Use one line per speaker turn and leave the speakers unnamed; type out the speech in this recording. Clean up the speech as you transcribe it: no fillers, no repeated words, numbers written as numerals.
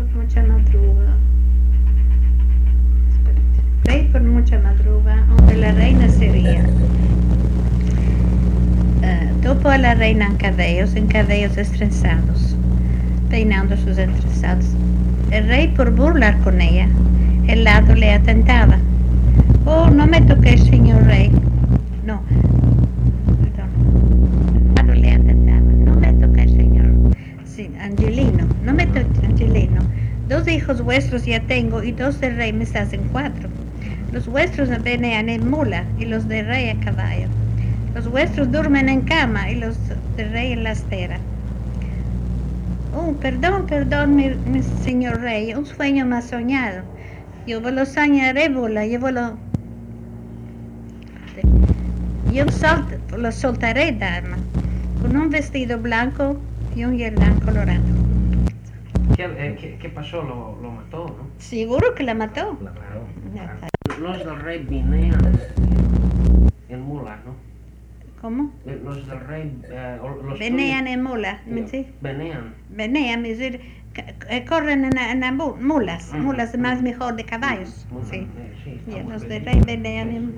mucha madruga. Rey por mucha madruga, donde la reina sería. Topo a la reina en cadellos estresados, peinando sus entrezados. El rey, por burlar con ella, el lado le atentaba. Oh, no me toques, señor rey. No, perdón. El lado le atentaba. No me toques, señor. Sí, Angelino, no me toques, Angelino. 2 hijos vuestros ya tengo y 2 del rey me hacen 4. Los vuestros venean en mula y los del rey a caballo. Los vuestros duermen en cama y los del rey en la estera. Oh, perdón, mi señor rey, un sueño más soñado. Yo lo soñaré, lo soltaré, dama, con un vestido blanco y un guirnalda colorado.
¿Qué pasó? ¿Lo mató, no?
Seguro que la mató.
Claro. Los del rey venían en mula, ¿no?
¿Cómo?
Los del rey...
Venían en mula, ¿sí?
Venían,
es decir, corren en mulas, mulas más mejor de caballos. Sí.
Sí,
Y los del rey venían en